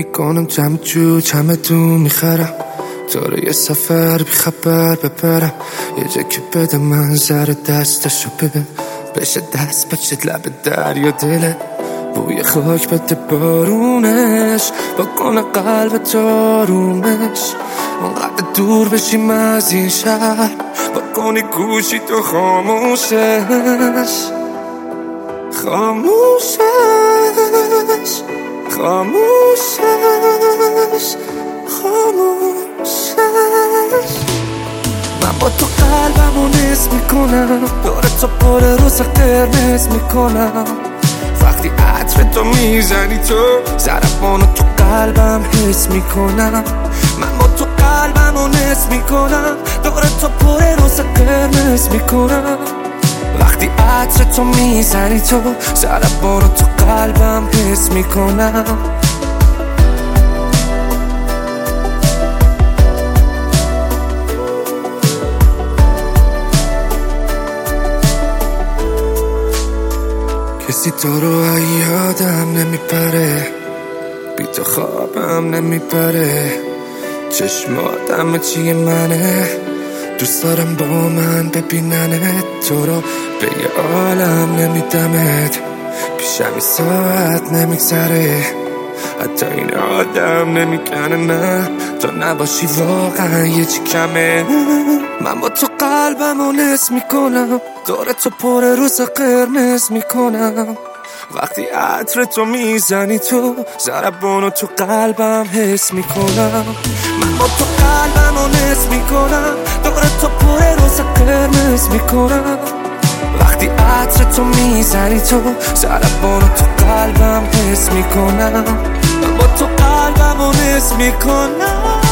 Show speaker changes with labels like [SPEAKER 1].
[SPEAKER 1] میکنم جمع جو چمدون میخرم تو رو یه سفر بی خبر ببرم یه جا که بده منظر دستشو ببین بشه دست بچه لب دریا دلت بوی خاک بده بارونش بکنه قلب تارومش اونقدر دور بشیم از این شهر بکنی گوشی تو خاموشش خاموشش خاموشش خاموشش من با تو قلبمو نصف میکنم داره تو پر روز قرمز میکنم وقتی عطر تو میزنی تو ضربانو تو قلبم حس میکنم من با تو قلبمو نصف میکنم داره تو پر روز قرمز میکنم وقتی عطر تو میزنی تو ضربانو تو قلبم حس میکنم کسی تو رو یادم نمیپره بی تو خوابم نمیبره چشمات همه چی منه دوست دارم با من ببیننت تو رو به یه عالم نمیدمت پیشم این ساعت نمیگذره حتی این آدم نمیکنه نه تو نباشی واقعا یه چی کمه من با تو قلبمو نصف میکنم داره تو پر روز قرمز میکنم وقتی عطر تو میزنی تو ضربانو تو قلبم حس میکنم من با تو قلبمو نصف میکنم داره تو پر روز قرمز میکنم وقتی عطر تو میزنی تو ضربانو تو قلبم حس میکنم من با تو قلبمو نصف میکنم